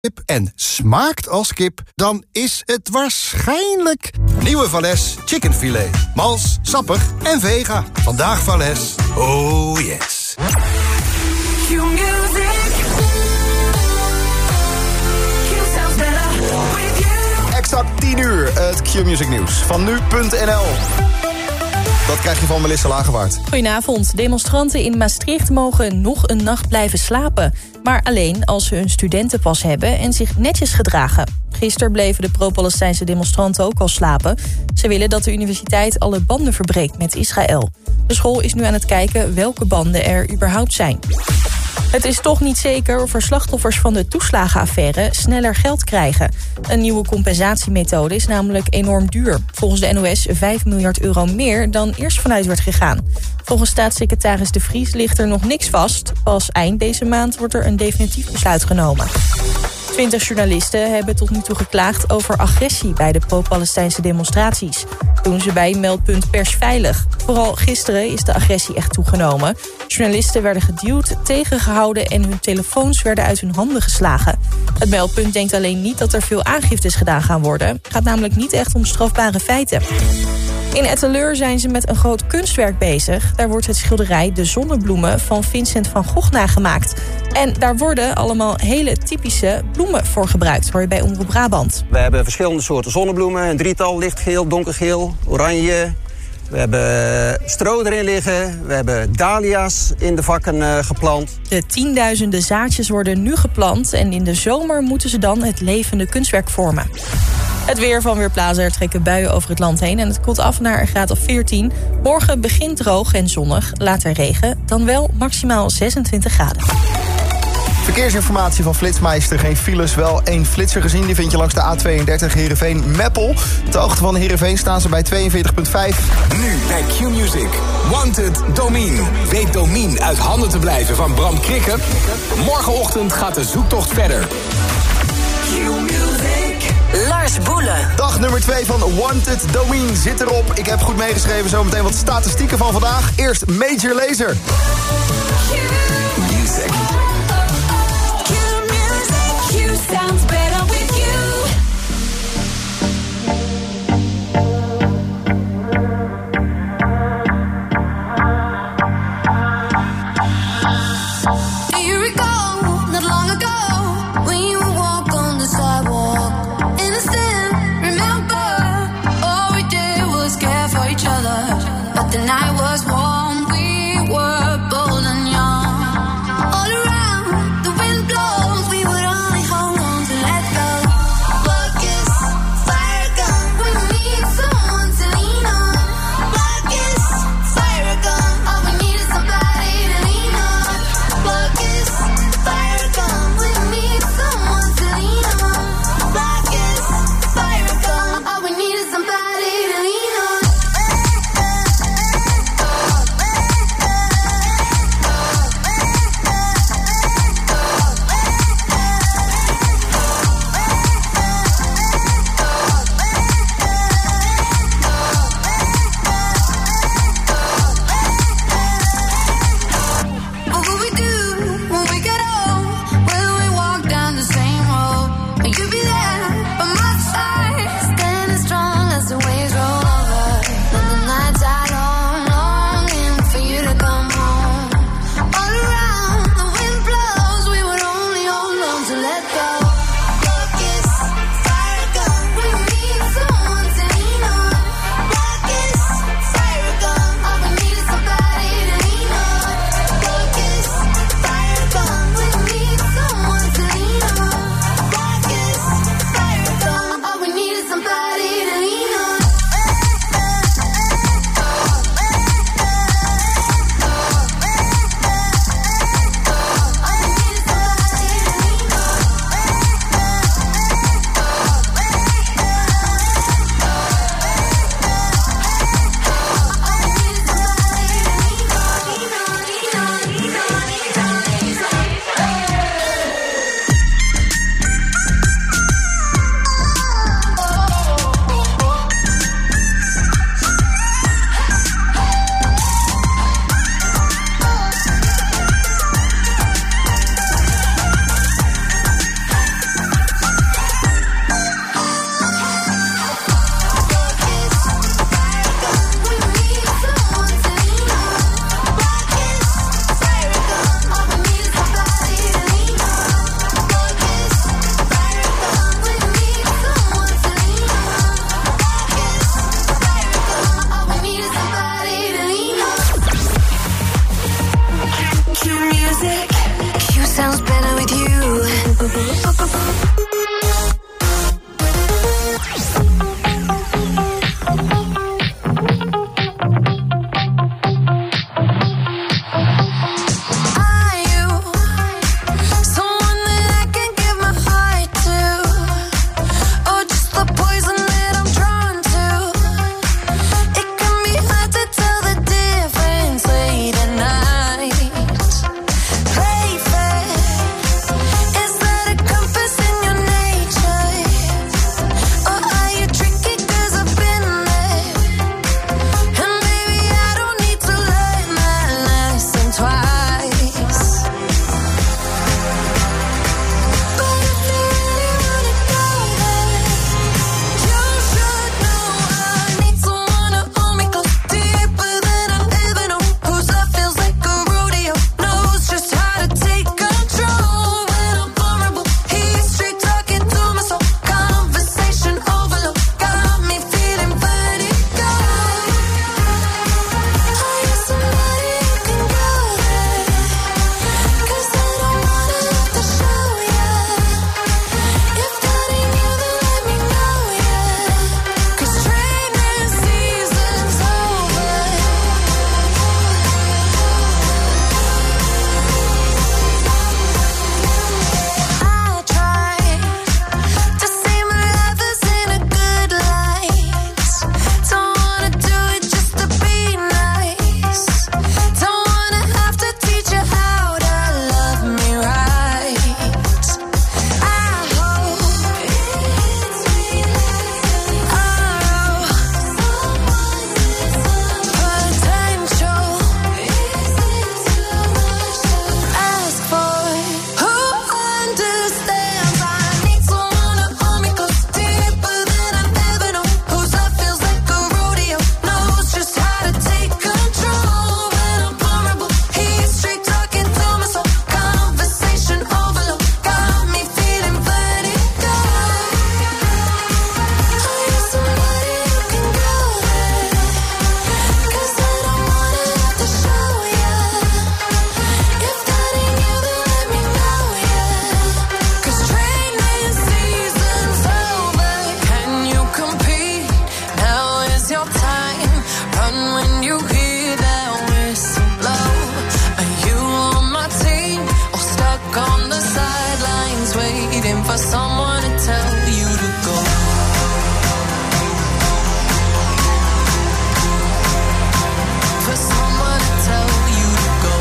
kip en smaakt als kip, dan is het waarschijnlijk nieuwe Valles chickenfilet. Mals, sappig en vega. Vandaag Valles. Oh yes. Exact 10 uur, het Q-Music nieuws van nu.nl. Dat krijg je van Melissa Lagerwaard. Goedenavond. Demonstranten in Maastricht mogen nog een nacht blijven slapen. Maar alleen als ze een studentenpas hebben en zich netjes gedragen. Gisteren bleven de pro-Palestijnse demonstranten ook al slapen. Ze willen dat de universiteit alle banden verbreekt met Israël. De school is nu aan het kijken welke banden er überhaupt zijn. Het is toch niet zeker of er slachtoffers van de toeslagenaffaire sneller geld krijgen. Een nieuwe compensatiemethode is namelijk enorm duur. Volgens de NOS 5 miljard euro meer dan eerst vanuit werd gegaan. Volgens staatssecretaris De Vries ligt er nog niks vast. Pas eind deze maand wordt er een definitief besluit genomen. 20 journalisten hebben tot nu toe geklaagd over agressie bij de pro-Palestijnse demonstraties. Doen ze bij meldpunt Persveilig. Vooral gisteren is de agressie echt toegenomen. Journalisten werden geduwd, tegengehouden en hun telefoons werden uit hun handen geslagen. Het meldpunt denkt alleen niet dat er veel aangiftes gedaan gaan worden. Het gaat namelijk niet echt om strafbare feiten. In Etteleur zijn ze met een groot kunstwerk bezig. Daar wordt het schilderij De Zonnebloemen van Vincent van Gogh nagemaakt. En daar worden allemaal hele typische bloemen voor gebruikt, hoor je bij Omroep Brabant. We hebben verschillende soorten zonnebloemen. Een drietal, lichtgeel, donkergeel, oranje. We hebben stro erin liggen. We hebben dahlia's in de vakken geplant. De tienduizenden zaadjes worden nu geplant en in de zomer moeten ze dan het levende kunstwerk vormen. Het weer van Weerplaza, er trekken buien over het land heen en het koelt af naar een graad of 14. Morgen begint droog en zonnig, later regen, dan wel maximaal 26 graden. Verkeersinformatie van Flitsmeister. Geen files, wel 1 flitser gezien. Die vind je langs de A32 Heerenveen-Meppel. Ter hoogte van Heerenveen staan ze bij 42,5. Nu bij Q-Music. Wanted Domine. Weet Domine uit handen te blijven van Bram Krikke? Morgenochtend gaat de zoektocht verder. Q-Music. Lars Boelen. Dag nummer 2 van Wanted Domine zit erop. Ik heb goed meegeschreven, zometeen wat statistieken van vandaag. Eerst Major Lazer. Q-Music. Sounds better with you. Do you recall not long ago when you walked on the sidewalk? Innocent, remember, all we did was care for each other. But the night was warm, we were bold and young. All around looking for someone to tell you to go. For someone to tell you to go.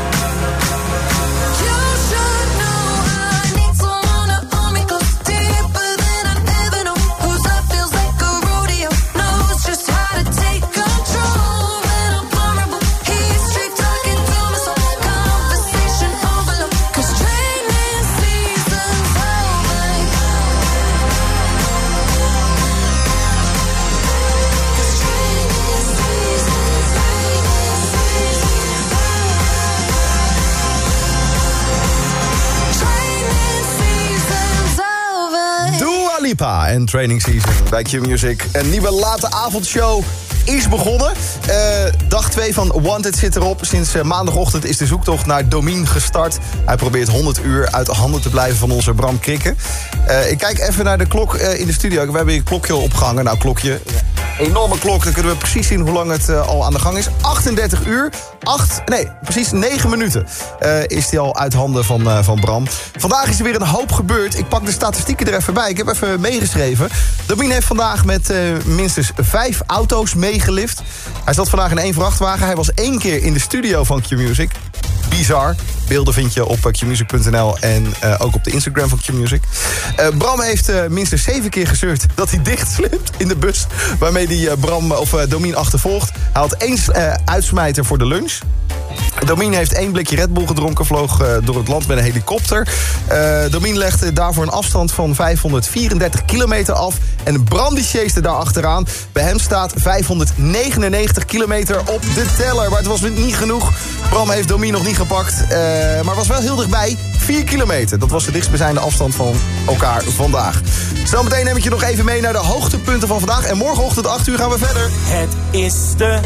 You should know I need someone to hold me close, deeper than I ever know. Whose love feels like a rodeo, knows just how to take control when I'm vulnerable. He's straight talking to me, so conversation overload. 'Cause training season's over. 'Cause training season's over. Dua Lipa en Training Season bij Q-Music. Een nieuwe late avondshow is begonnen. Dag 2 van Wanted zit erop. Sinds maandagochtend is de zoektocht naar Domien gestart. Hij probeert 100 uur uit de handen te blijven van onze Bram Krikke. Ik kijk even naar de klok in de studio. We hebben hier een klokje opgehangen. Nou, klokje. Enorme klok. Dan kunnen we precies zien hoe lang het al aan de gang is. 38 uur. 9 minuten is hij al uit handen van Bram. Vandaag is er weer een hoop gebeurd. Ik pak de statistieken er even bij. Ik heb even meegeschreven. Domien heeft vandaag met minstens 5 auto's meegelift. Hij zat vandaag in 1 vrachtwagen. Hij was 1 keer in de studio van Q-Music. Bizar. Beelden vind je op qmusic.nl en ook op de Instagram van Q-Music. Bram heeft minstens 7 keer gezeurd dat hij dichtslipt in de bus waarmee hij Domien achtervolgt. Hij had 1 uitsmijter voor de lunch. Domien heeft 1 blikje Red Bull gedronken, vloog door het land met een helikopter. Domien legde daarvoor een afstand van 534 kilometer af. En Bram die chaste daar achteraan. Bij hem staat 599 kilometer op de teller. Maar het was niet genoeg. Bram heeft Domien nog niet gepakt. Maar was wel heel dichtbij. 4 kilometer. Dat was de dichtstbijzijnde afstand van elkaar vandaag. Zometeen neem ik je nog even mee naar de hoogtepunten van vandaag. En morgenochtend 8 uur gaan we verder. Het is de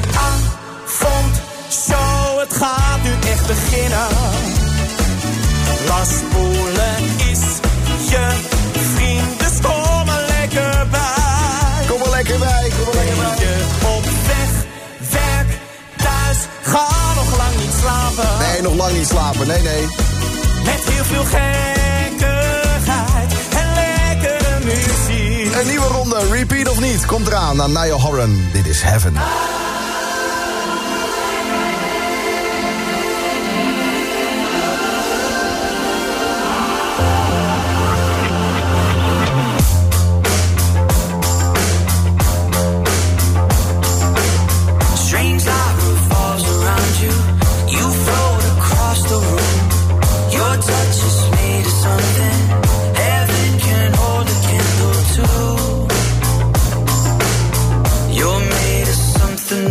avondshow, het gaat nu echt beginnen. Lars Boelen is je vriend, dus kom er lekker bij. Kom er lekker bij, Ben je op weg, werk, thuis, ga nog lang niet slapen. Nee, nog lang niet slapen, nee. Met heel veel gekkigheid en lekkere muziek. Een nieuwe ronde, repeat of niet, komt eraan naar Niall Horan. Dit is Heaven. You're made of something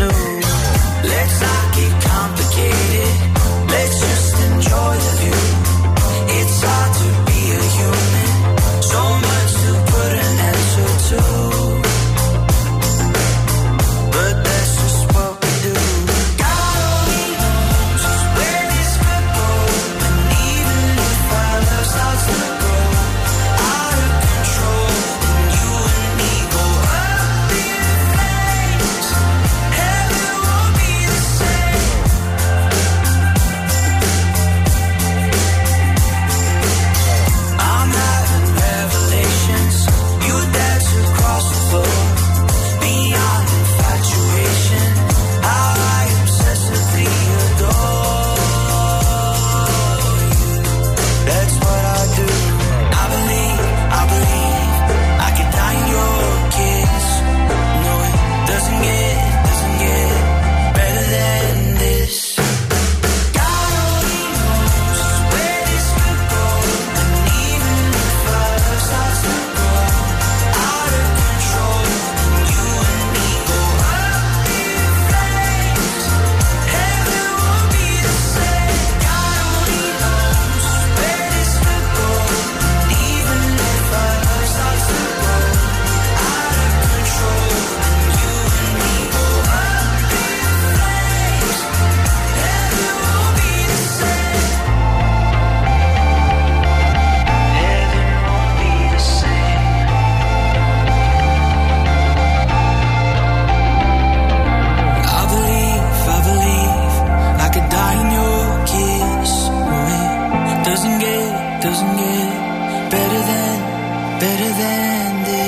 better than this.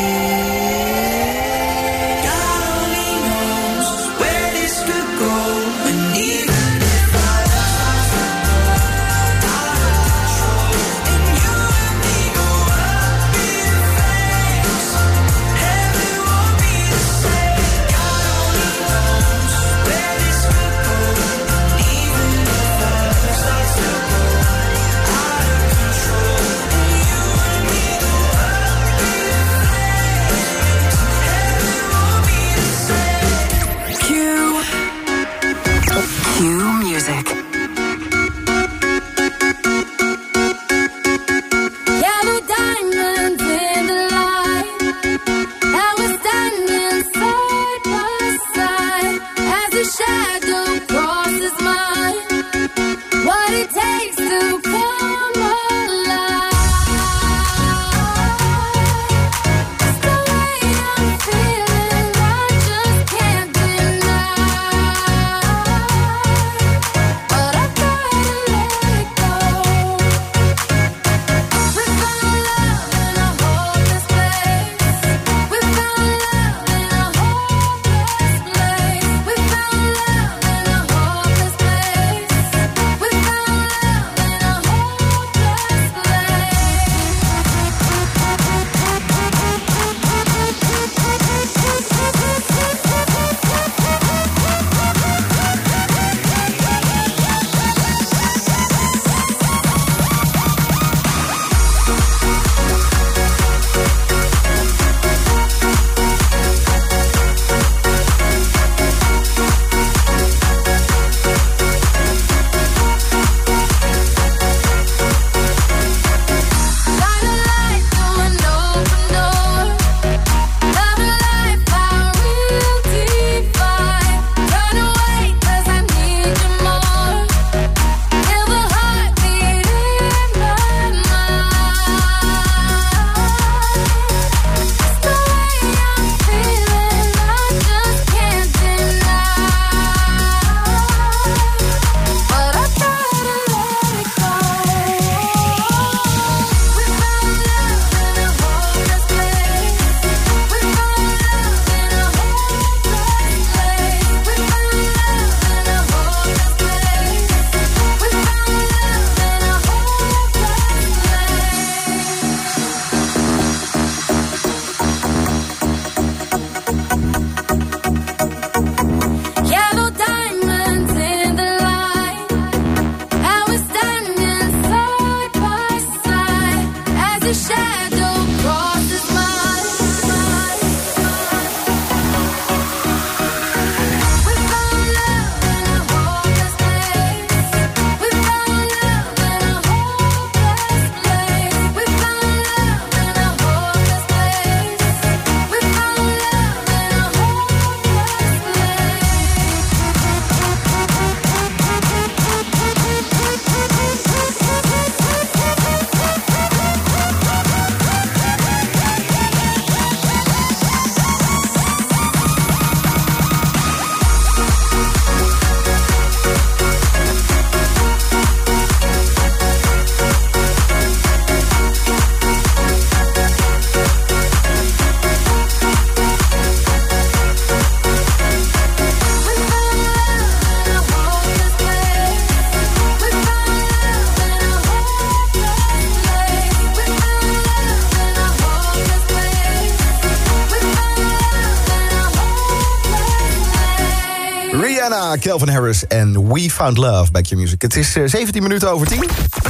Rihanna, Calvin Harris en We Found Love bij Q-Music. Het is 17 minuten over 10.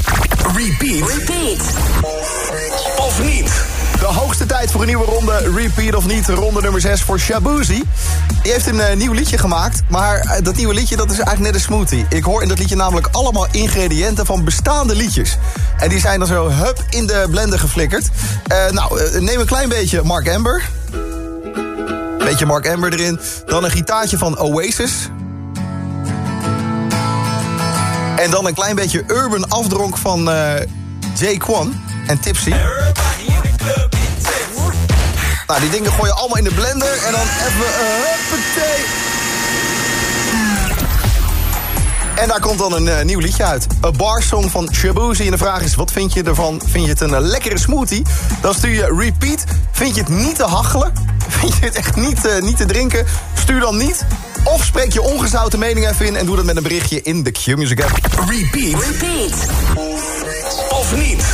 Repeat. Of niet. De hoogste tijd voor een nieuwe ronde. Repeat of niet. Ronde nummer 6 voor Shaboozey. Die heeft een nieuw liedje gemaakt. Maar dat nieuwe liedje dat is eigenlijk net een smoothie. Ik hoor in dat liedje namelijk allemaal ingrediënten van bestaande liedjes. En die zijn dan zo hup in de blender geflikkerd. Neem een klein beetje Mark Amber. Beetje Mark Amber erin. Dan een gitaartje van Oasis. En dan een klein beetje urban afdronk van Jay Quan en Tipsy. Nou, die dingen gooi je allemaal in de blender en dan even huppatee. En daar komt dan een nieuw liedje uit. Een barsong van Shaboozey. En de vraag is, wat vind je ervan? Vind je het een lekkere smoothie? Dan stuur je repeat. Vind je het niet te hachelen? Vind je het echt niet te drinken? Stuur dan niet. Of spreek je ongezouten mening even in en doe dat met een berichtje in de Q-Music app. Repeat. Of niet.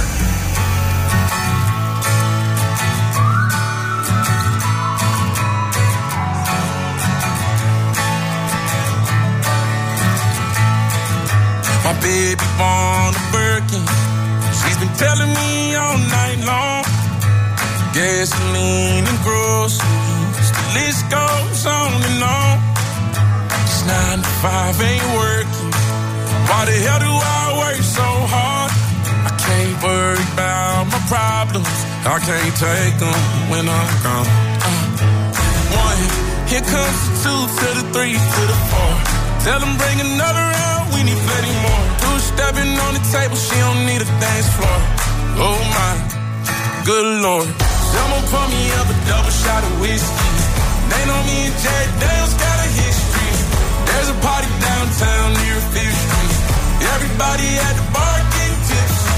My baby born a Birkin. She's been telling me all night long. Gasoline and groceries, the list goes on and on. It's 9 to 5 ain't working. Why the hell do I work so hard? I can't worry about my problems. I can't take them when I'm gone. 1, here comes the 2 to the 3 to the 4. Tell them bring another round, we need plenty more. 2 stepping on the table, she don't need a dance floor. Oh my, good Lord. Someone pour me up a double shot of whiskey. They know me and Jay Dale's got a history. There's a party downtown near 5th Street. Everybody at the bar getting tipsy.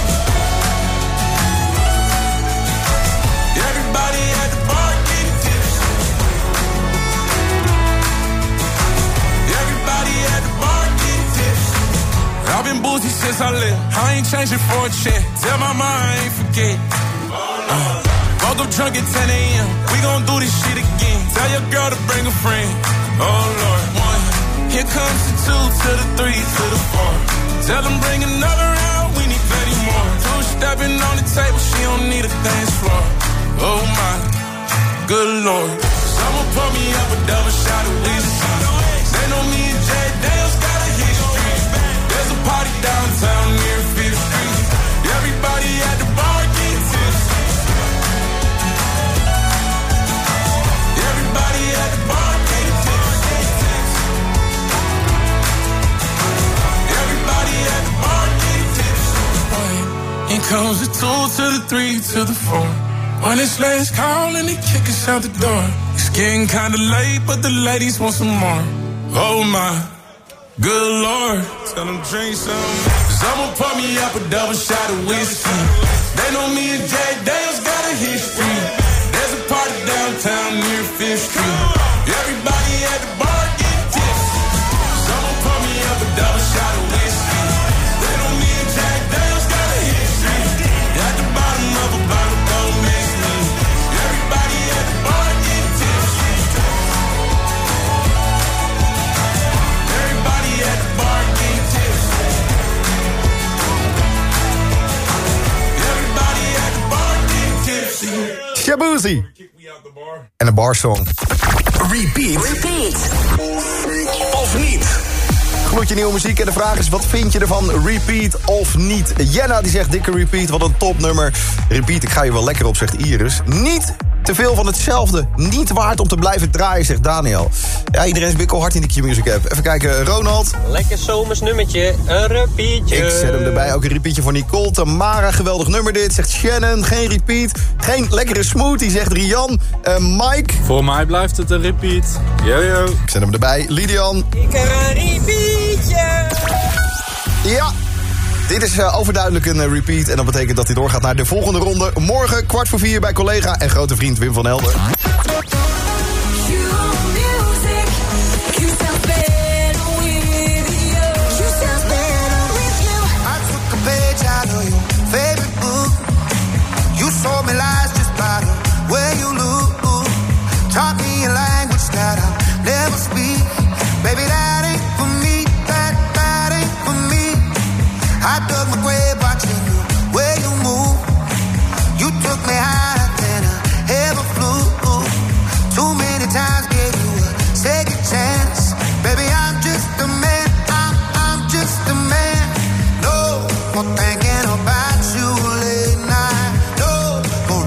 Everybody at the bar getting tipsy. Everybody at the bar getting tipsy. I've been boozy since I left. I ain't changing for a check. Tell my mind I ain't forget. Woke up drunk at 10 a.m. We gon' do this shit again. Tell your girl to bring a friend. Oh Lord. 1, here comes the 2 to the 3 to the 4. Tell them bring another round, we need plenty more. 2 stepping on the table, she don't need a dance floor. Oh my, good Lord. Someone pour me up a double shot of whiskey. They know me and Jay Dale's got a history. There's a party downtown near 5th Street. Everybody at the bar getting tipsy. Everybody at the bar getting tipsy. Everybody at the bar getting tipsy. In comes the 2 to the 3 to the 4. When it's last call and they kick us out the door. It's getting kinda late, but the ladies want some more. Oh my, good Lord. Tell them drink some. Someone pour me up a double shot of whiskey. They know me and Jay Dale's got a history. There's a party downtown near 5th Street. Everybody at the bar getting tipsy. Someone pour me up a double shot of whiskey. They know me and Jay Dale's got a history. At the bottom of a bottle, don't miss me. Everybody at the bar getting tipsy. Everybody at the bar getting tipsy. Everybody at the bar getting tipsy. Shaboozey. En een barsong. Repeat. Of niet. Gloedje nieuwe muziek en de vraag is, wat vind je ervan? Repeat of niet? Jenna die zegt dikke repeat, wat een topnummer. Repeat, ik ga je wel lekker op, zegt Iris. Niet te veel van hetzelfde. Niet waard om te blijven draaien, zegt Daniel. Ja, iedereen is bikkelhard in de Q-Music app. Even kijken, Ronald. Lekker zomers nummertje, een repeatje. Ik zet hem erbij, ook een repeatje voor Nicole. Tamara, geweldig nummer dit, zegt Shannon. Geen repeat. Geen lekkere smoothie, zegt Rian. Mike. Voor mij blijft het een repeat. Yo. Ik zet hem erbij. Lidian. Ik er een repeatje. Ja. Dit is overduidelijk een repeat en dat betekent dat hij doorgaat naar de volgende ronde. Morgen 3:45 bij collega en grote vriend Wim van Helden. Thinking about you late night. No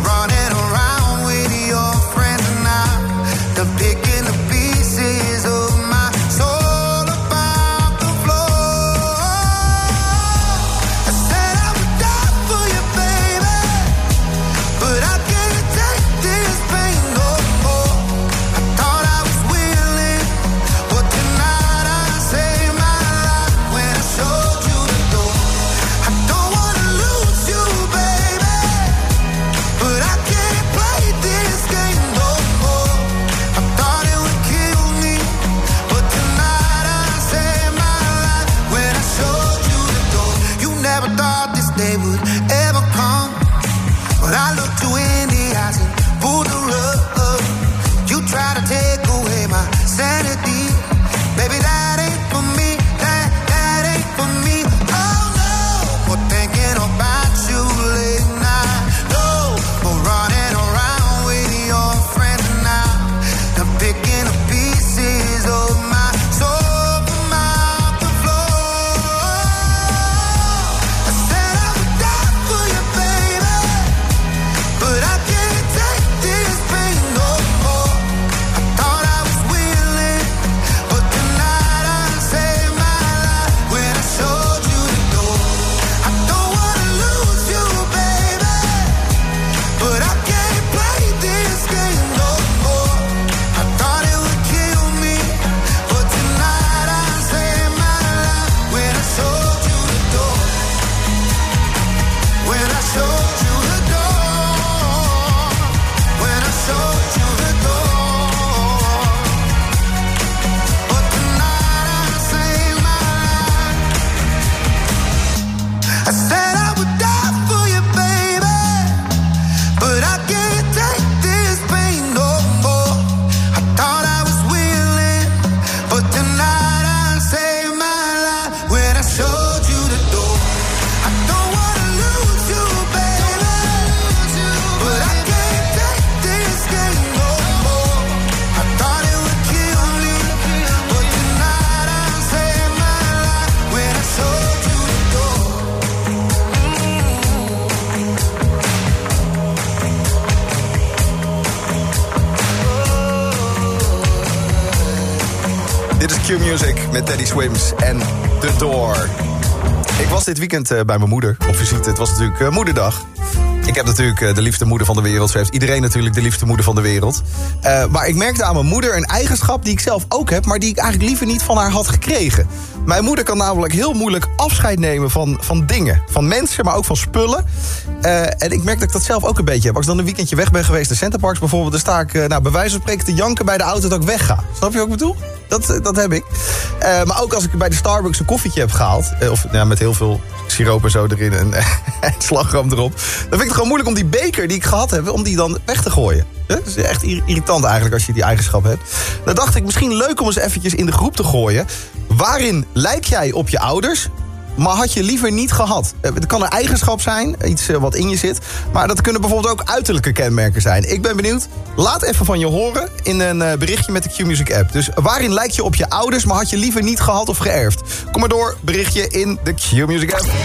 is Q-Music met Teddy Swims en The Door. Ik was dit weekend bij mijn moeder op visite. Het was natuurlijk moederdag. Ik heb natuurlijk de liefste moeder van de wereld. Zo heeft iedereen natuurlijk de liefste moeder van de wereld. Maar ik merkte aan mijn moeder een eigenschap die ik zelf ook heb, maar die ik eigenlijk liever niet van haar had gekregen. Mijn moeder kan namelijk heel moeilijk afscheid nemen van dingen. Van mensen, maar ook van spullen. En ik merk dat ik dat zelf ook een beetje heb. Als ik dan een weekendje weg ben geweest, de Centerparks bijvoorbeeld, dan sta ik bij wijze van spreken te janken bij de auto dat ik wegga. Snap je wat ik bedoel? Dat heb ik. Maar ook als ik bij de Starbucks een koffietje heb gehaald, met heel veel siroop en zo erin en slagroom erop, dan vind ik het gewoon moeilijk om die beker die ik gehad heb, om die dan weg te gooien. Dat is echt irritant eigenlijk als je die eigenschap hebt. Dan dacht ik, misschien leuk om eens eventjes in de groep te gooien. Waarin lijk jij op je ouders, maar had je liever niet gehad? Het kan een eigenschap zijn, iets wat in je zit, maar dat kunnen bijvoorbeeld ook uiterlijke kenmerken zijn. Ik ben benieuwd. Laat even van je horen in een berichtje met de Q-Music app. Dus waarin lijk je op je ouders, maar had je liever niet gehad of geërfd? Kom maar door, berichtje in de Q-Music app.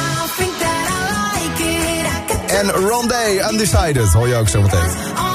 En Rondé, Undecided, hoor je ook zo meteen.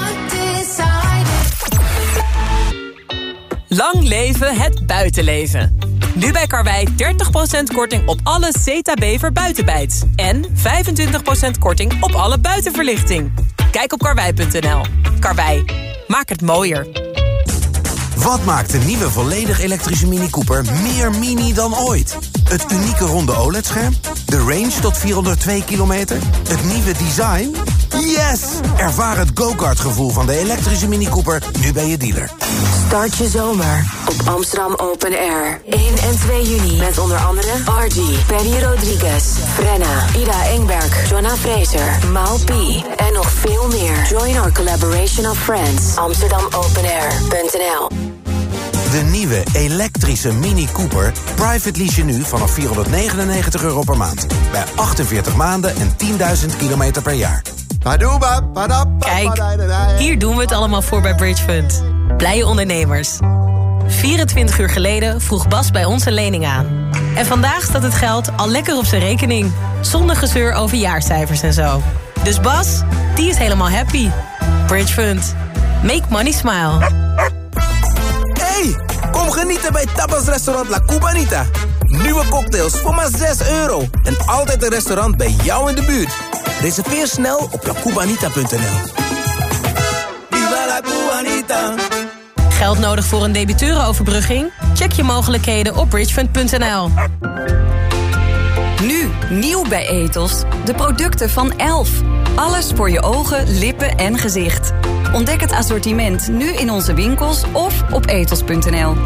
Lang leven het buitenleven. Nu bij Karwei 30% korting op alle Zeta-Bever buitenbijts. En 25% korting op alle buitenverlichting. Kijk op karwei.nl. Karwei, maak het mooier. Wat maakt de nieuwe volledig elektrische Mini Cooper meer mini dan ooit? Het unieke ronde OLED-scherm? De range tot 402 kilometer? Het nieuwe design? Yes! Ervaar het go-kart-gevoel van de elektrische Mini Cooper nu bij je dealer. Start je zomer op Amsterdam Open Air. 1 en 2 juni met onder andere Argy, Penny Rodriguez, Frenna, Ida Engberg, Joanna Fraser, Mal P en nog veel meer. Join our collaboration of friends. AmsterdamOpenAir.nl. De nieuwe elektrische Mini Cooper private lease je nu vanaf €499 per maand. Bij 48 maanden en 10.000 kilometer per jaar. Kijk, hier doen we het allemaal voor bij Bridge Fund. Blije ondernemers. 24 uur geleden vroeg Bas bij ons een lening aan. En vandaag staat het geld al lekker op zijn rekening. Zonder gezeur over jaarcijfers en zo. Dus Bas, die is helemaal happy. Bridge Fund. Make money smile. Hey, kom genieten bij Tapas Restaurant La Cubanita. Nieuwe cocktails voor maar €6. En altijd een restaurant bij jou in de buurt. Reserveer snel op lacubanita.nl. Viva la Cubanita. Geld nodig voor een debiteurenoverbrugging? Check je mogelijkheden op bridgefund.nl. Nu, nieuw bij Ethos. De producten van Elf. Alles voor je ogen, lippen en gezicht. Ontdek het assortiment nu in onze winkels of op ethos.nl.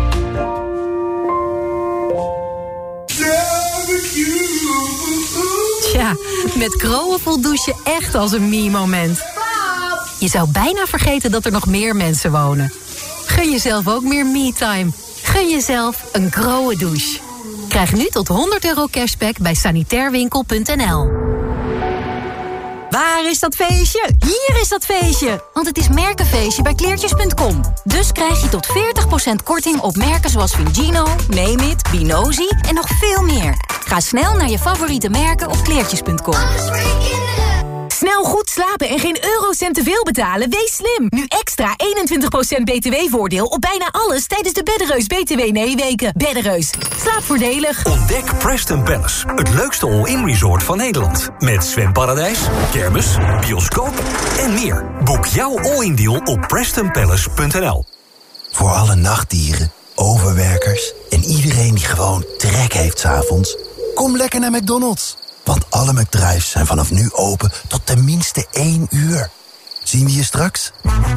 Tja, met Groen voelt douchen echt als een me-moment. Je zou bijna vergeten dat er nog meer mensen wonen. Gun jezelf ook meer me-time. Gun jezelf een Groen douche. Krijg nu tot €100 cashback bij sanitairwinkel.nl. Waar is dat feestje? Hier is dat feestje! Want het is merkenfeestje bij kleertjes.com. Dus krijg je tot 40% korting op merken zoals Vingino, Name It, Binozi en nog veel meer. Ga snel naar je favoriete merken op kleertjes.com. Snel goed slapen en geen eurocent te veel betalen? Wees slim! Nu extra 21% btw-voordeel op bijna alles tijdens de Beddereus BTW-nee-weken. Beddereus, slaap voordelig. Ontdek Preston Palace, het leukste all-in resort van Nederland. Met zwemparadijs, kermis, bioscoop en meer. Boek jouw all-in deal op prestonpalace.nl. Voor alle nachtdieren, overwerkers en iedereen die gewoon trek heeft 's avonds, kom lekker naar McDonald's. Want alle McDrives zijn vanaf nu open tot tenminste 1 uur. Zien we je straks?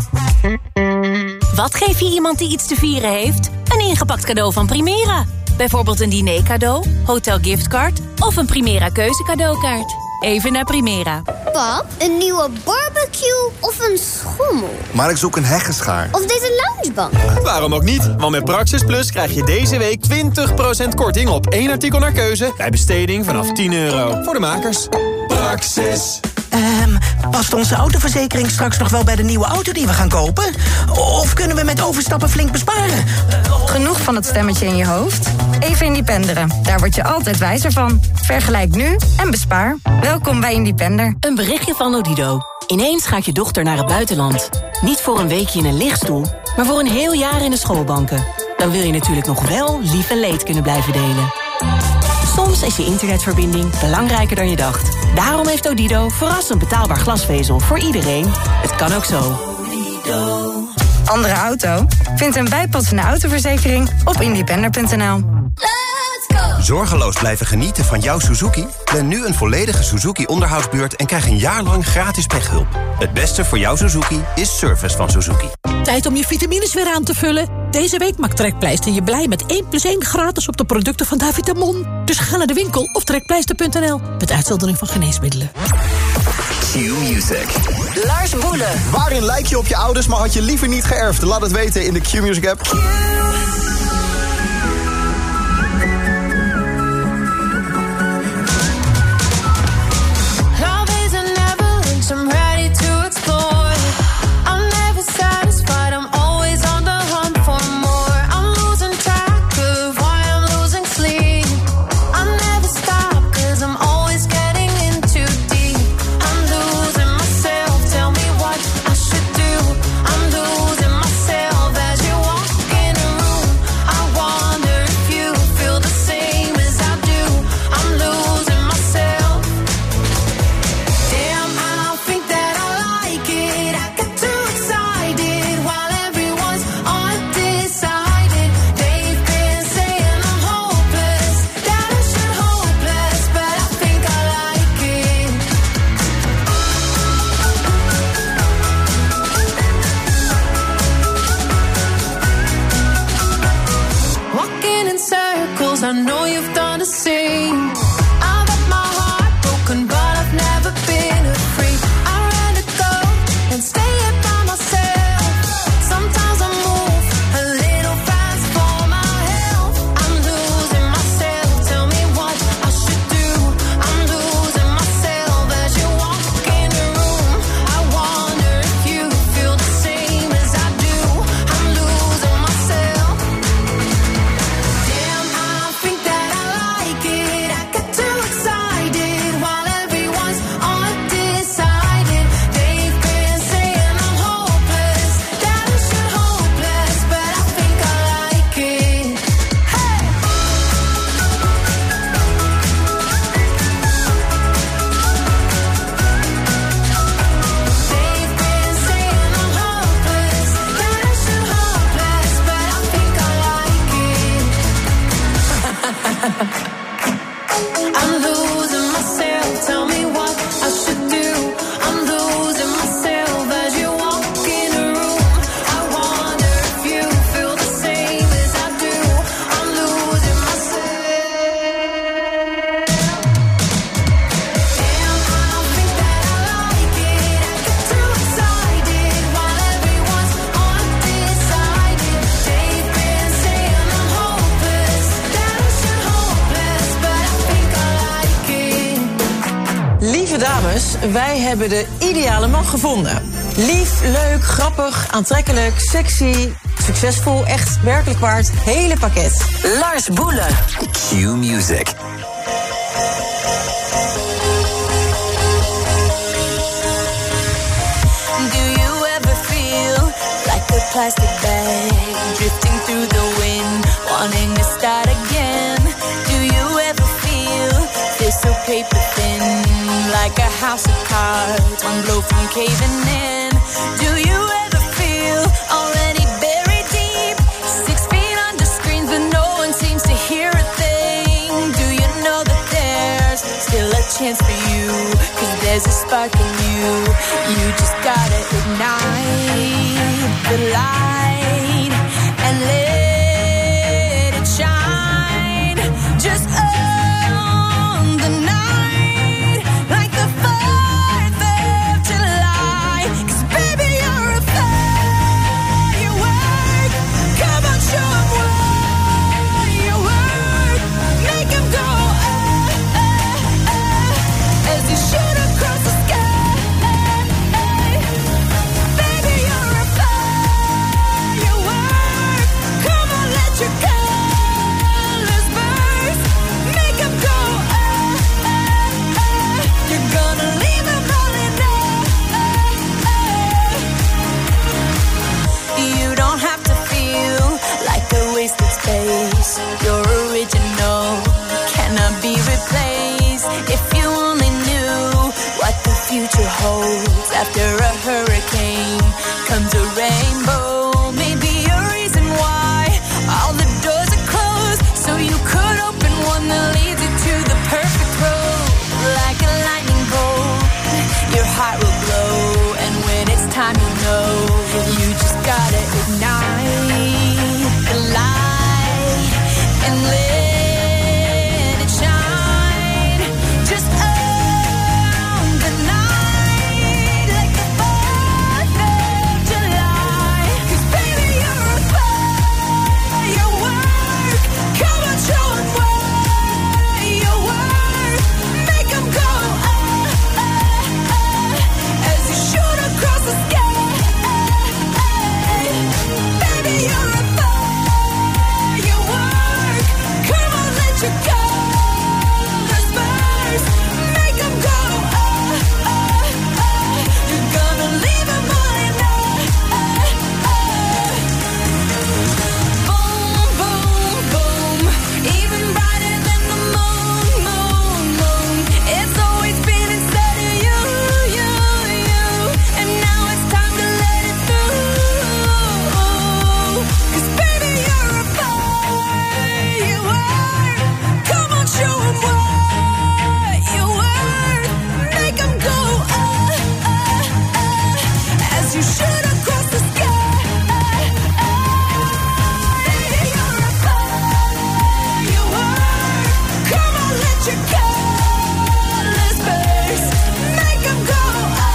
Wat geef je iemand die iets te vieren heeft? Een ingepakt cadeau van Primera. Bijvoorbeeld een dinercadeau, hotel giftcard of een Primera keuzecadeaukaart. Even naar Primera. Pap, een nieuwe barbecue of een schommel? Maar ik zoek een heggenschaar. Of deze loungebank? Waarom ook niet? Want met Praxis Plus krijg je deze week 20% korting op 1 artikel naar keuze bij besteding vanaf €10. Voor de makers. Praxis. Past onze autoverzekering straks nog wel bij de nieuwe auto die we gaan kopen? Of kunnen we met overstappen flink besparen? Genoeg van het stemmetje in je hoofd? Even Independeren. Daar word je altijd wijzer van. Vergelijk nu en bespaar. Welkom bij Independer. Een berichtje van Odido. Ineens gaat je dochter naar het buitenland. Niet voor een weekje in een lichtstoel, maar voor een heel jaar in de schoolbanken. dan wil je natuurlijk nog wel lief en leed kunnen blijven delen. Soms is je internetverbinding belangrijker dan je dacht. Daarom heeft Odido verrassend betaalbaar glasvezel voor iedereen. Het kan ook zo. Andere auto? Vind een bijpassende autoverzekering op independer.nl. Zorgeloos blijven genieten van jouw Suzuki? Plan nu een volledige Suzuki-onderhoudsbeurt en krijg een jaar lang gratis pechhulp. Het beste voor jouw Suzuki is service van Suzuki. Tijd om je vitamines weer aan te vullen. Deze week maakt Trekpleister je blij met 1+1 gratis op de producten van Davitamon. Dus ga naar de winkel of trekpleister.nl. Met uitzondering van geneesmiddelen. Q-Music. Lars Boelen. Waarin lijk je op je ouders, maar had je liever niet geërfd? Laat het weten in de Q-Music app. I'm ready to explore. I'm never satisfied, I'm always on the hunt for more. I'm losing track of why I'm losing sleep. I never stop, cause I'm always getting in too deep. I'm losing myself, tell me what I should do. I'm losing myself as you walk in a room. I wonder if you feel the same as I do. I'm losing myself. Damn, I think that I like it. I get too excited while everyone's undecided. They've been saying I'm hopeless, that I should hopeless, but I think I like it. Walking in circles, I know you've done the same. I've had my heart broken, but I've never been free. I rather go and stay it by myself. Sometimes I move a little fast for my health. I'm losing myself, tell me what I should do. I'm losing myself as you walk in the room. I wonder if you feel the same as I do. I'm losing myself. Damn, I think that I like it. I get too excited while everyone's undecided. They've been saying I'm hopeless, that I should hopeless, but I think I like it. Hey! They've been saying I'm hopeless, that I should hopeless, but I think I like it. I'm losing myself, tell me what I should do. I'm losing myself as you walk in the room. I wonder if you feel the same as I do. I'm losing myself. Damn, I think that I like it. I get too excited while everyone's undecided. They've been saying I'm hopeless, that I should hopeless, but I think I like it. Lieve dames, wij hebben de ideale man gevonden. Lief, leuk, grappig, aantrekkelijk, sexy, succesvol, echt werkelijk waard. Hele pakket. Lars Boelen. Q-Music. Do you ever feel like a plastic bag drifting through the wind, wanting to start again? Do you ever feel this so paper thin, like a house of cards, one blow from caving in? Do you ever feel already buried deep, 6 feet under screens, but no one seems to hear a thing? Do you know that there's still a chance for you? 'Cause there's a spark in you. You just gotta ignite the light and let it shine. Just on the night, like the 4th of July. 'Cause baby, you're a firework. Come on, show 'em what you work. Make 'em go, as you shoot across the sky. You're original, cannot be replaced. If you only knew what the future holds. After a hurricane comes a rainbow. Maybe a reason why all the doors are closed, so you could open one that leads you to the perfect road. Like a lightning bolt, your heart will glow, and when it's time, you know you just gotta ignite the light and let it shine. Just own the night like the 4th of July. 'Cause baby, you're a firework. Come on, show 'em what you're worth. Make 'em go as you shoot across the sky. Baby, you're a firework. Come on, let your colors burst. Make 'em go you're gonna leave 'em all in Boom, boom, boom. Even brighter than the moon, moon, moon. It's always been inside of you, you, you. And now it's time to let it through. 'Cause baby, you're a firework. Come on, show 'em what you're worth. Make 'em go as you shoot across the sky. Baby, you're a firework. Come on, let your colors burst. Make 'em go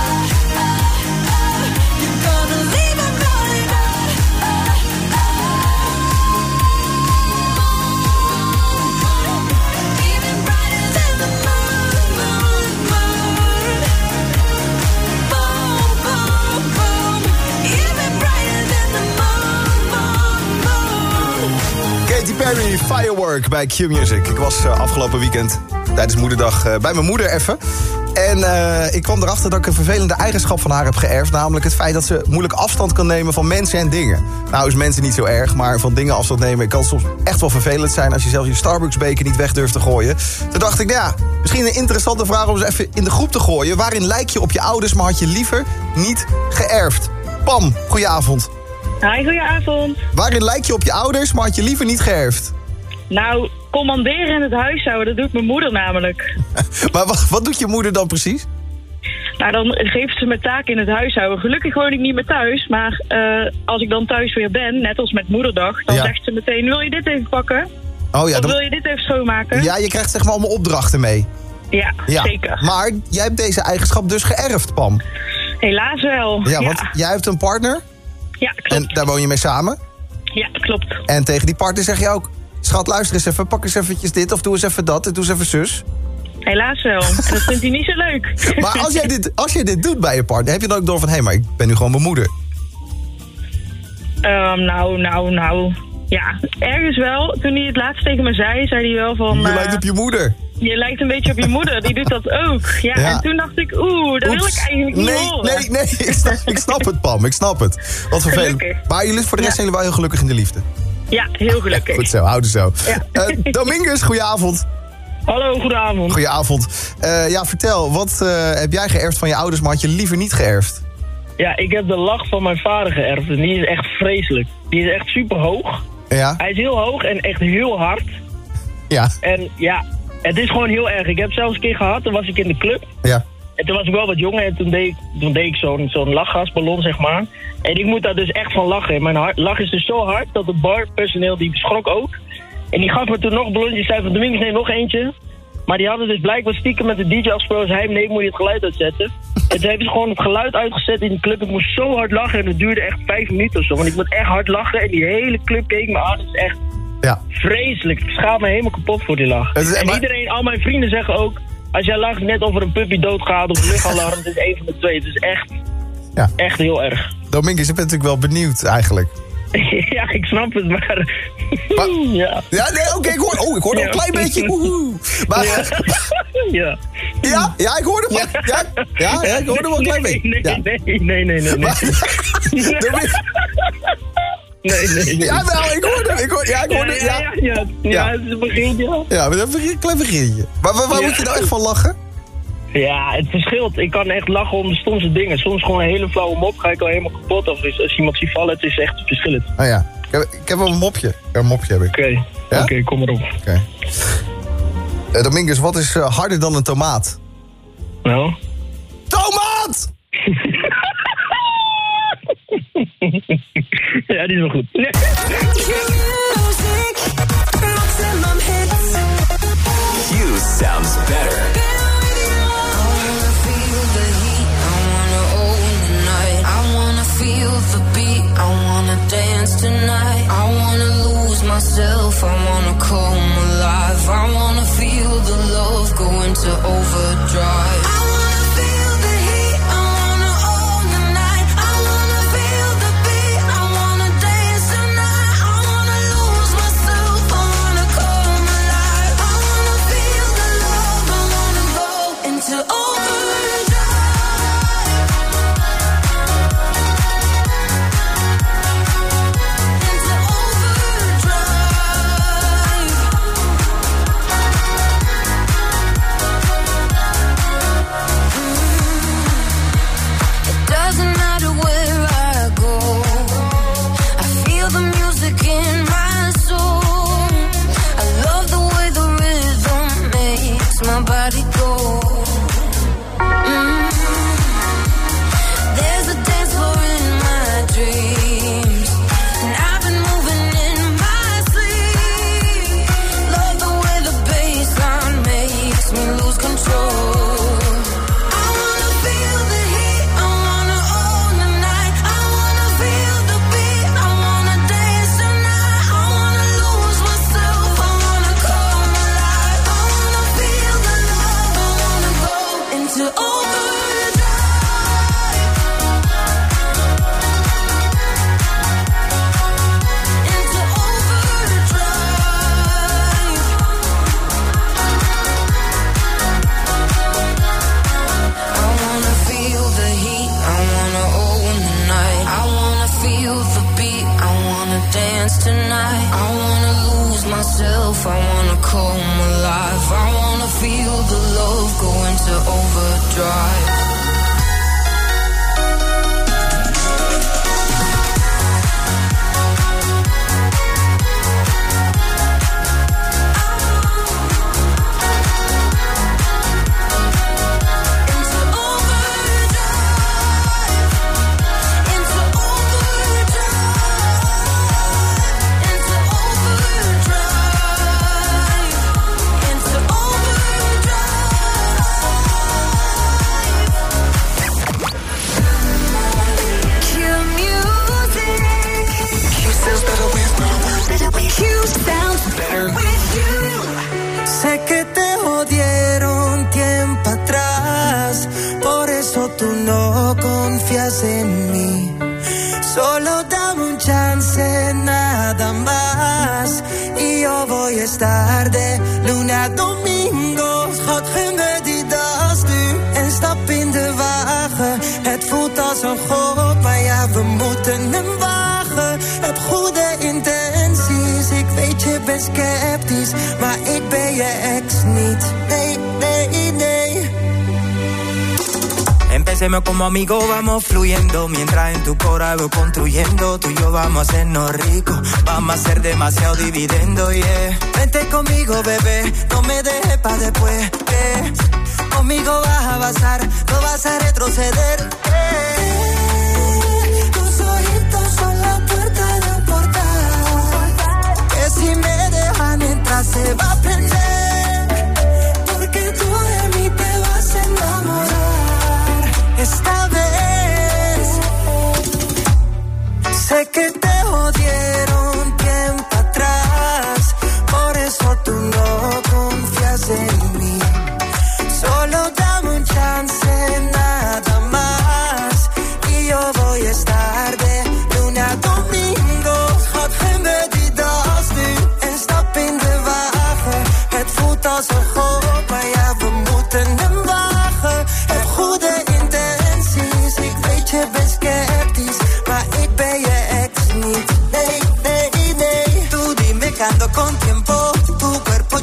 you're gonna leave 'em running even brighter than the moon, moon, moon. Boom, boom, boom. Even brighter than the moon, moon, moon. Katy Perry, Firework bij Q-Music. Ik was afgelopen weekend tijdens Moederdag bij mijn moeder even. En ik kwam erachter dat ik een vervelende eigenschap van haar heb geërfd. Namelijk het feit dat ze moeilijk afstand kan nemen van mensen en dingen. Nou is mensen niet zo erg, maar van dingen afstand nemen kan soms echt wel vervelend zijn als je zelf je Starbucks-beker niet weg durft te gooien. Toen dacht ik, nou ja, misschien een interessante vraag om eens even in de groep te gooien. Waarin lijk je op je ouders, maar had je liever niet geërfd? Pam, goedenavond. Hi, goedenavond. Waarin lijk je op je ouders, maar had je liever niet geërfd? Nou, commanderen in het huishouden, dat doet mijn moeder namelijk. Maar wat doet je moeder dan precies? Nou, dan geeft ze me taken in het huishouden. Gelukkig woon ik niet meer thuis, maar als ik dan thuis weer ben, net als met Moederdag, dan zegt ze meteen, wil je dit even pakken? Oh, ja, of wil je dit even schoonmaken? Ja, je krijgt zeg maar allemaal opdrachten mee. Ja, zeker. Maar jij hebt deze eigenschap dus geërfd, Pam. Helaas wel. Ja, want jij hebt een partner. Ja, klopt. En daar woon je mee samen. Ja, klopt. En tegen die partner zeg je ook, schat, luister eens even, pak eens eventjes dit of doe eens even dat en doe eens even zus. Helaas wel. En dat vindt hij niet zo leuk. Maar als jij dit doet bij je partner, heb je dan ook door van, hé, maar ik ben nu gewoon mijn moeder? Nou. Ja, ergens wel. Toen hij het laatst tegen me zei hij wel van... Je lijkt op je moeder. Je lijkt een beetje op je moeder, die doet dat ook. Ja. En toen dacht ik, dat wil ik eigenlijk niet horen. Nee, ik snap het, Pam, ik snap het. Wat vervelend. Gelukkig. Maar jullie voor de rest zijn jullie wel heel gelukkig in de liefde. Ja, heel gelukkig. Goed zo, houden zo. Ja. Domingus, goedenavond. Hallo, goedenavond. Goedenavond. Ja, vertel, wat heb jij geërfd van je ouders, maar had je liever niet geërfd? Ja, ik heb de lach van mijn vader geërfd en die is echt vreselijk. Die is echt super hoog. Ja. Hij is heel hoog en echt heel hard. Ja. En ja, het is gewoon heel erg. Ik heb zelfs een keer gehad, toen was ik in de club. Ja. En toen was ik wel wat jonger en toen deed ik zo'n lachgasballon, zeg maar. En ik moet daar dus echt van lachen. En mijn lach is dus zo hard dat het barpersoneel, die schrok ook. En die gaf me toen nog ballonnetjes, zei van Domingos, neem nog eentje. Maar die hadden dus blijkbaar stiekem met de DJ afgesproken. Hij nee, moet je het geluid uitzetten. En toen hebben ze gewoon het geluid uitgezet in de club. Ik moest zo hard lachen en het duurde echt 5 minuten of zo. Want ik moet echt hard lachen en die hele club keek me aan. Het is echt vreselijk. Ik schaam me helemaal kapot voor die lach. En iedereen, al mijn vrienden zeggen ook... Als jij lacht net over een puppy doodgaat of een luchtalarm, het is één van de twee. Het is echt heel erg. Domingos, ik ben natuurlijk wel benieuwd eigenlijk. Ja, ik snap het, maar... ja. Ja, nee, oké, ik hoor nog een klein beetje. Maar... Ja, ik hoorde wel. Ja, ik hoorde wel een klein beetje. Nee. Nee. Jawel, ik hoorde hem. Ja, het is een beginnetje. Ja, maar een klein beginnetje. Maar waar moet je nou echt van lachen? Ja, het verschilt. Ik kan echt lachen om de stomste dingen. Soms gewoon een hele flauwe mop, ga ik al helemaal kapot. Of als iemand ziet vallen, het is echt verschillend. Oh ja, ik heb wel een mopje. Een mopje heb ik. Oké, kom maar op. Oké. Domingus, wat is harder dan een tomaat? Nou? Tomaat! Ja, die is wel goed. Q sounds better. Feel the beat, I wanna dance tonight. I wanna lose myself, I wanna come alive. I wanna feel the love go into overdrive. I wanna feel the heat, I wanna own the night. I wanna feel the beat, I wanna dance tonight. I wanna lose myself, I wanna come alive. I wanna feel the love, I wanna go into overdrive. My body go. There's a dance floor in my dreams, and I've been moving in my sleep. Love the way the bassline makes me lose control. I wanna feel the heat, I wanna own the night. I wanna feel the beat, I wanna dance tonight. I wanna lose myself, I wanna come alive. I wanna feel the love, I wanna go into overdrive. Into overdrive. I wanna feel the heat, I wanna own the night. I wanna feel the beat, I wanna dance tonight. I wanna lose myself, I wanna come alive. I wanna feel the love go into overdrive. Sé que te jodieron tiempo atrás, por eso tú no confías en mí. Solo dame un chance, nada más, y yo voy a estar de lunes a domingo. Schat, geen me die das nu en stap in de wagen. Het voelt als een god, maar ja, we moeten hem wagen. Heb goede intenties, ik weet je bent sceptisch, maar ik ben je ex niet. Nee, nee, nee. Empecemos como amigos, vamos fluyendo. Mientras en tu cora voy construyendo. Tú y yo vamos a hacernos ricos. Vamos a hacer demasiado dividendo, yeah. Vente conmigo, bebé, no me dejes pa' después, conmigo vas a avanzar, no vas a retroceder, Tus ojitos son la puerta del portal, que si me dejan entrar se va a prender, porque tú de mí te vas a enamorar. Esta vez sé que te jodieron tiempo atrás, por eso tú no confías en mí. Solo dame un chance, nada más, y yo voy a estar de lunes a domingo. Schat, geen me die das nu en stap in de wagen. Het voelt als een god, maar ja, we moeten hem wagen. Heb goede intenties, ik weet je bent sceptisch, maar ik ben je ex niet. Nee,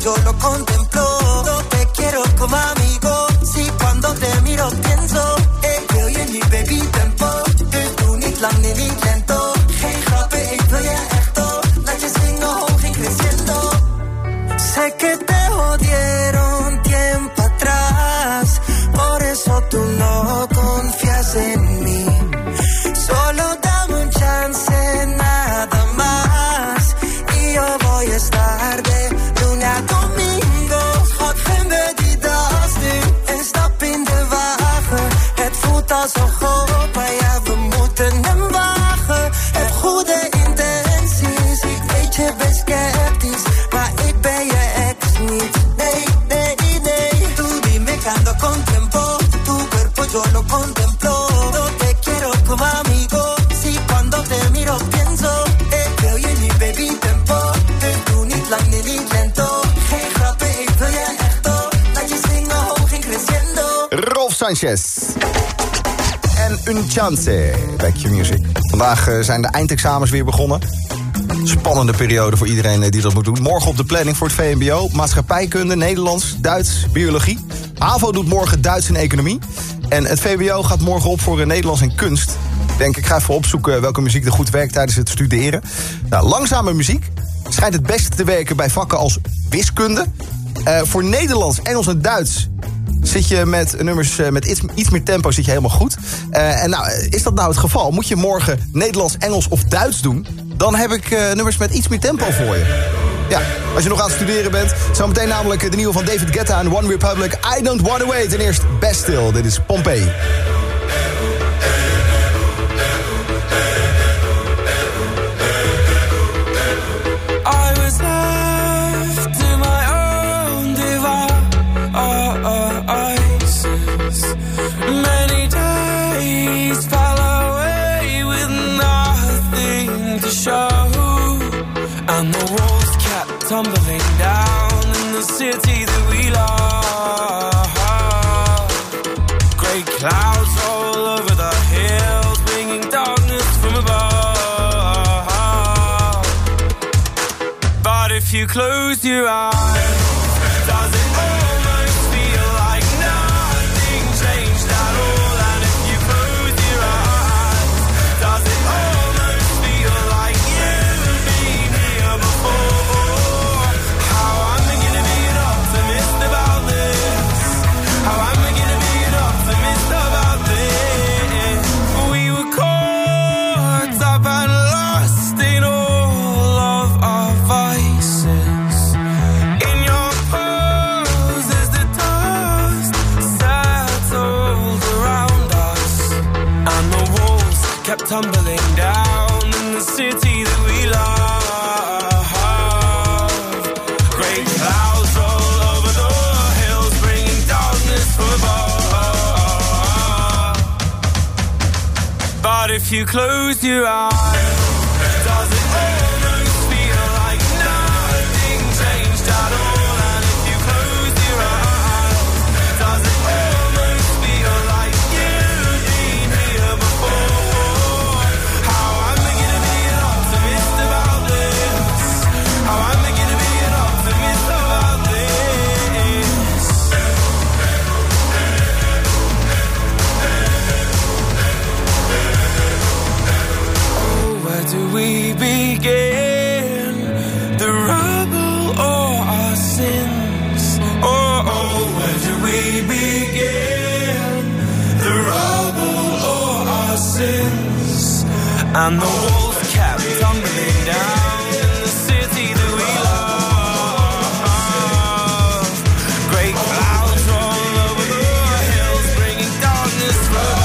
yo lo contemplo. No te quiero como amigo. Si cuando te miro pienso, wil je nu baby tempo? Dus doe niet lang, nee niet lento. Geen grappen, ik wil je echt op. Laat je zingen hoog in crescendo. Sé que te jodieron tiempo atrás. Por eso tú no confías en mí. Solo dame un chance, nada más. Y yo voy a estar de lunes a domingo. Schat, geen we die das nu. En stap in de wagen. Het voelt als een golf, ja, we moeten hem wagen. Heb goede intenties, ik weet je bent sceptisch. Maar ik ben je ex niet. Nee, nee, nee. Tú dime que ando con tiempo. Tu cuerpo yo lo contemplo. No te quiero como amigo. Si cuando te miro pienso, wil je nu baby tempo? Dus doe niet lang, nee niet lento. Geen grappen, ik wil je echt op. Laat je zingen hoog in crescendo. Rolf Sanchez. En Un Chance bij Q-Music. Vandaag zijn de eindexamens weer begonnen. Spannende periode voor iedereen die dat moet doen. Morgen op de planning voor het VMBO. Maatschappijkunde, Nederlands, Duits, biologie. HAVO doet morgen Duits en economie. En het VWO gaat morgen op voor Nederlands en kunst. Ik ga even opzoeken welke muziek er goed werkt tijdens het studeren. Nou, langzame muziek schijnt het beste te werken bij vakken als wiskunde. Voor Nederlands, Engels en Duits zit je met nummers met iets meer tempo zit je helemaal goed. En nou, is dat nou het geval? Moet je morgen Nederlands, Engels of Duits doen? Dan heb ik nummers met iets meer tempo voor je. Ja, als je nog aan het studeren bent. Zometeen namelijk de nieuwe van David Guetta en One Republic. I Don't Wanna Wait. En eerst Best Still. Dit is Pompeii. Many days fell away with nothing to show, and the walls kept tumbling down in the city that we love. Great clouds all over the hills, bringing darkness from above. But if you close your eyes, does it almost feel like nothing changed at all? And if you close your eyes, does it almost feel like you've been here before? How am I gonna be an optimist about this? How am I gonna be an optimist about this? We were caught up and lost in all of our vices. In your pose as the dust settled around us, and the walls kept tumbling down in the city that we love. Great clouds all over the hills, bringing darkness from above. But if you close your eyes, does it almost feel like nothing changed at all? And if you close your eyes, does it almost feel like you've been here before? How am I gonna be an optimist about this? How am I gonna be an optimist about this? Oh, where do we begin? The rubble or our sins? Oh, where do we begin? The rubble or our sins? And the walls kept tumbling down in the city that we love. Great clouds all over the hills, bringing darkness from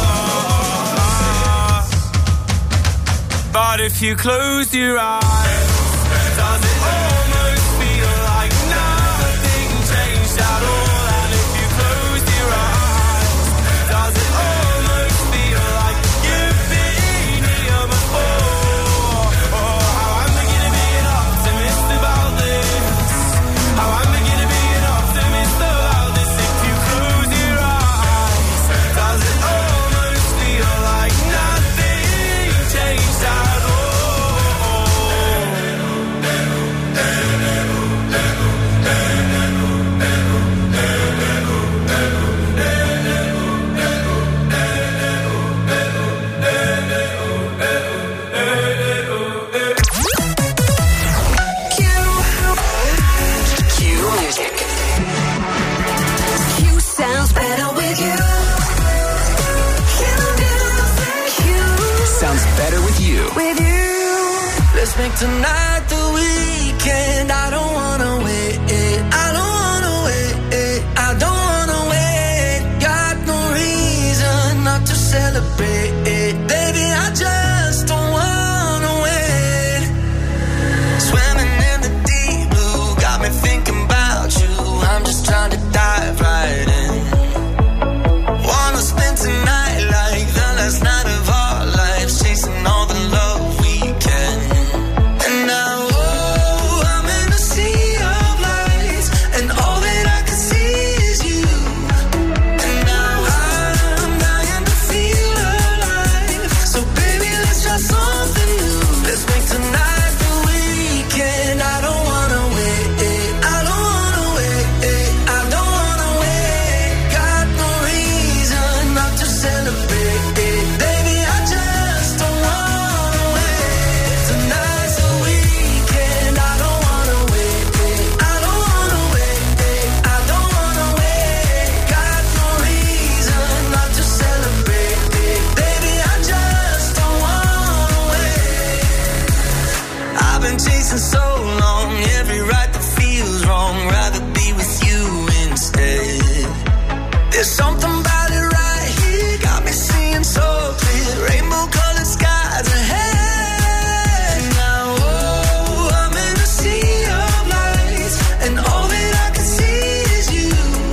above. But if you close your eyes, does it almost feel like nothing changed at all? And if you close your eyes, does it almost feel like you've been here before? Oh, how am I gonna be an optimist about this? How am I gonna be an optimist about this? If you close your eyes, does it almost feel like nothing changed at all? better with you. With you, let's make tonight the weekend. I don't wanna wait. I don't wanna wait. I don't wanna wait. Got no reason not to celebrate. Baby, I just don't wanna wait. Swimming in the deep blue, got me thinking about you. I'm just trying to dive right in. Wanna spend tonight like the last night of our lives, chasing all the love we can. And now, oh, I'm in a sea of lights, and all that I can see is you. And now I'm dying to feel alive. So baby, let's try something new. Let's make tonight the weekend. I don't wanna wait. I don't wanna wait. I don't wanna wait. Got no reason not to celebrate. Baby, I just don't wanna wait. Tonight's the weekend. I don't wanna wait. I don't wanna wait. I don't wanna wait. Got no reason not to celebrate. Baby, I just don't wanna wait. I've been chasing so long, every right that feels wrong. Rather be with you instead. There's something about it right here, got me seeing so clear. Rainbow colored skies ahead. Now, oh, I'm in a sea of lights, and all that I can see is you.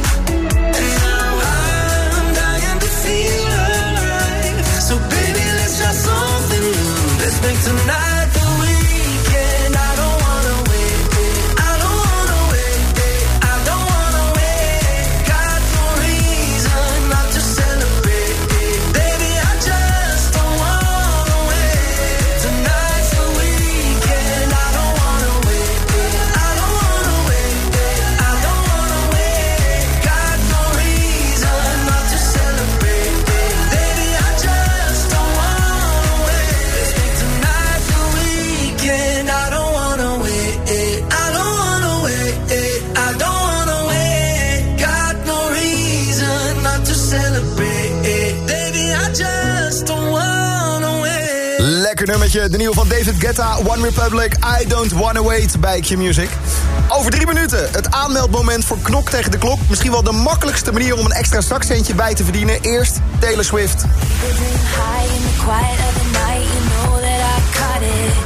And now I'm dying to feel alive. So baby, let's try something new. Let's make tonight the weekend. I don't wanna wait. I don't wanna wait. I don't wanna wait. Got no reason not to celebrate. Baby, I just don't wanna wait. Tonight's the weekend. I don't wanna wait. I don't wanna wait. I don't wanna wait. Got no reason not to celebrate. Baby, I just don't wanna wait. Let's make tonight the weekend. I don't wanna wait. I don't wanna wait. I don't wanna wait. Got no reason not to celebrate. Baby, I just don't wanna wait. Lekker nummertje, de nieuwe van David Guetta, One Republic, I Don't Wanna Wait bij Q-Music. Over 3 minuten, het aanmeldmoment voor Knok tegen de Klok. Misschien wel de makkelijkste manier om een extra zakcentje bij te verdienen. Eerst Taylor Swift. High in the quiet of the night, you know that I caught it.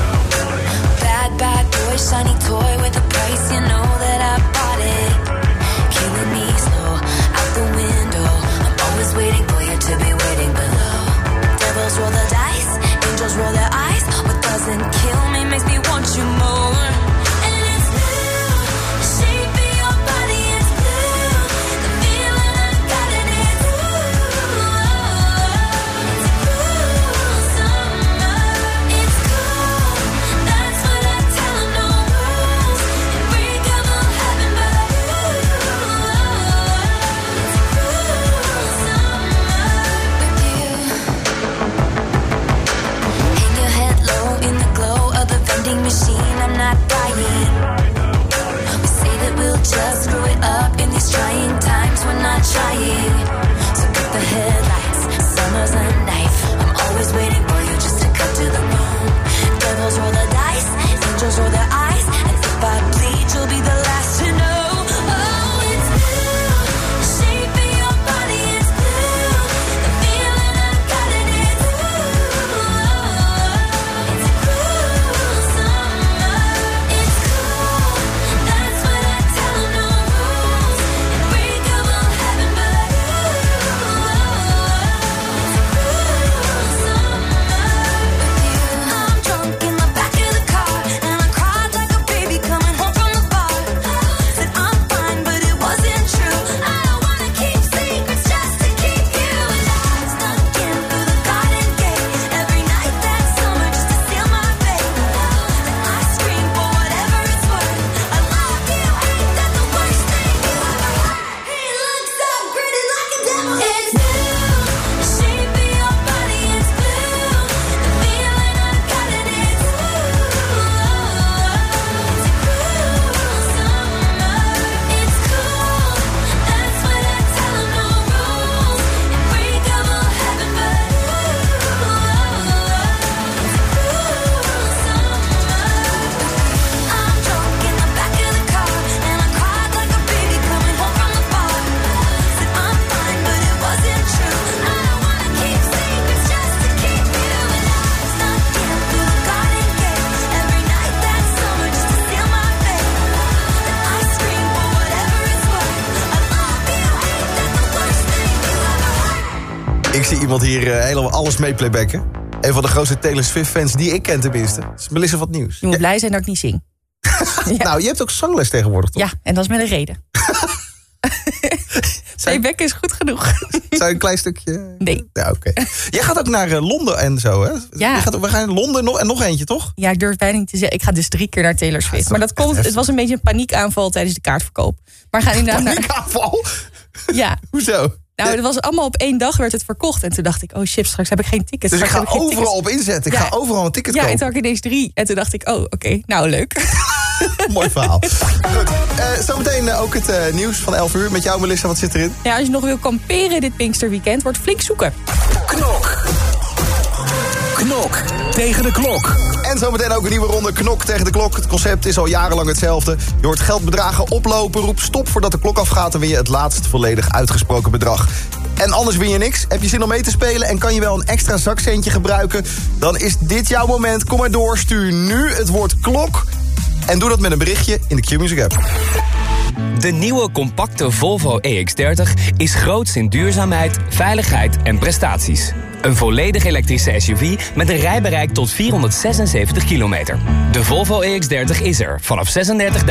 Bad, bad boy, shiny toy with a price, you know that I bought it. Killing me slow, out the window. I'm always waiting for you to be waiting below. Devils roll the dice, angels roll their eyes. What doesn't kill me makes me want you more. And it's blue, the shape of your body is blue. The feeling I got in it, it's cool summer. It's cool, that's what I tell 'em, no rules. Unbreakable heaven, but it's cool summer with you. Hang your head low in the glow of the vending machine. I'm not dying. We say that we'll just screw it up in these trying times. We're not trying. So cut the headlights. Summer's a knife. I'm always waiting for you just to cut to the bone. Devils roll the dice. Angels roll their eyes. And if I bleed, you'll be the last to know. Oh, it's blue. The shape of your body is blue. The feeling I got in it, it's cool summer. It's cool, that's what I tell 'em, no rules. Unbreakable heaven, but je iemand hier helemaal alles mee playbacken. Een van de grootste Taylor Swift-fans die ik ken tenminste. Dat is Melissa van het Nieuws. Je moet blij zijn dat ik niet zing. Nou, je hebt ook zangles tegenwoordig, toch? Ja, en dat is met een reden. Playbacken is goed genoeg. Zou je een klein stukje... Nee. Ja, oké. Jij gaat ook naar Londen en zo, hè? Ja. We gaan naar Londen en nog eentje, toch? Ja, ik durf bijna niet te zeggen. Ik ga dus 3 keer naar Taylor Swift. Maar dat komt, het was een beetje een paniekaanval tijdens de kaartverkoop. Maar gaan inderdaad paniekaanval? Ja. Hoezo? Nou, het was allemaal op 1 dag werd het verkocht. En toen dacht ik, oh shit, straks heb ik geen tickets. Dus ik straks ga overal op inzetten. Ik ga overal een ticket kopen. Ja, en toen had ik ineens 3. En toen dacht ik, oh, oké, nou leuk. Mooi verhaal. Goed, zometeen ook het nieuws van 11 uur. Met jou, Melissa, wat zit erin? Ja, als je nog wil kamperen dit Pinksterweekend, wordt flink zoeken. Knok tegen de klok. En zometeen ook een nieuwe ronde Knok tegen de klok. Het concept is al jarenlang hetzelfde. Je hoort geldbedragen oplopen, roep stop voordat de klok afgaat... en win je het laatst volledig uitgesproken bedrag. En anders win je niks. Heb je zin om mee te spelen en kan je wel een extra zakcentje gebruiken... dan is dit jouw moment. Kom maar door, stuur nu het woord klok... en doe dat met een berichtje in de Q-Music app. De nieuwe compacte Volvo EX30 is groots in duurzaamheid, veiligheid en prestaties. Een volledig elektrische SUV met een rijbereik tot 476 kilometer. De Volvo EX30 is er vanaf €36.795.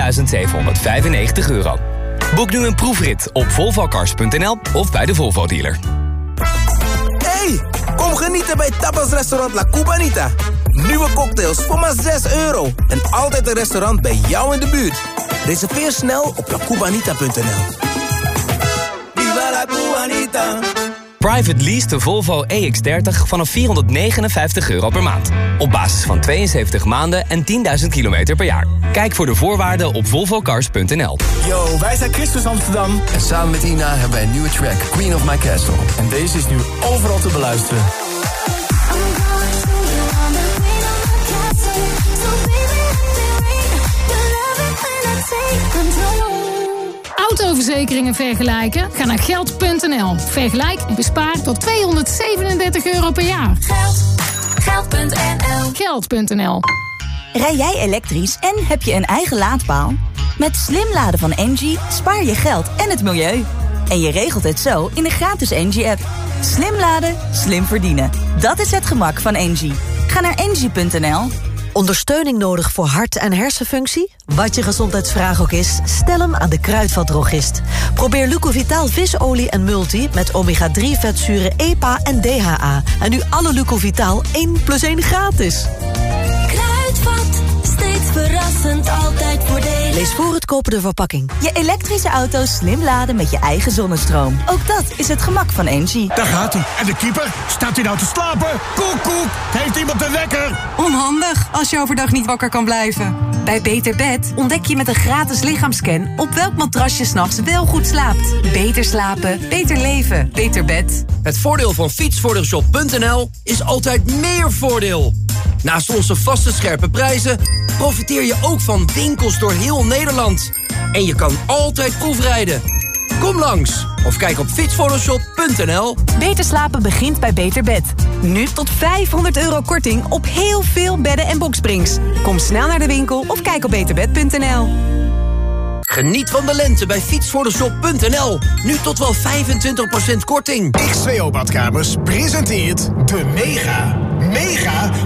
Boek nu een proefrit op volvocars.nl of bij de Volvo dealer. Hey, kom genieten bij Tapas Restaurant La Cubanita. Nieuwe cocktails voor maar €6. En altijd een restaurant bij jou in de buurt. Reserveer snel op lacubanita.nl. Viva la Cubanita. Private lease de Volvo EX30 vanaf €459 per maand. Op basis van 72 maanden en 10.000 kilometer per jaar. Kijk voor de voorwaarden op volvocars.nl. Yo, wij zijn Christus Amsterdam. En samen met Ina hebben wij een nieuwe track, Queen of My Castle. En deze is nu overal te beluisteren. Autoverzekeringen vergelijken? Ga naar Geld.nl. Vergelijk en bespaar tot €237 per jaar. Geld.nl. Geld.nl. Rij jij elektrisch en heb je een eigen laadpaal? Met slim laden van Engie spaar je geld en het milieu. En je regelt het zo in de gratis Engie-app. Slim laden, slim verdienen. Dat is het gemak van Engie. Ga naar engie.nl. Ondersteuning nodig voor hart- en hersenfunctie? Wat je gezondheidsvraag ook is, stel hem aan de Kruidvatdrogist. Probeer Lucovital visolie en multi met omega-3 vetzuren EPA en DHA. En nu alle Lucovital 1+1 gratis. Kruidvat, steeds verrassend, altijd voordelig. Lees voor het kopen de verpakking. Je elektrische auto slim laden met je eigen zonnestroom. Ook dat is het gemak van Engie. Daar gaat hij. En de keeper? Staat hij nou te slapen? Koek, koek. Heeft iemand de wekker? Onhandig als je overdag niet wakker kan blijven. Bij Beter Bed ontdek je met een gratis lichaamscan op welk matras je 's nachts wel goed slaapt. Beter slapen, beter leven, beter bed. Het voordeel van fietsvoordeelshop.nl is altijd meer voordeel. Naast onze vaste scherpe prijzen profiteer je ook van winkels door heel Nederland. En je kan altijd proefrijden. Kom langs of kijk op fietsvoordeelshop.nl. Beter slapen begint bij Beter Bed. Nu tot €500 korting op heel veel bedden en boksprings. Kom snel naar de winkel of kijk op beterbed.nl. Geniet van de lente bij fietsvoordeelshop.nl. Nu tot wel 25% korting. XWO Badkamers presenteert de mega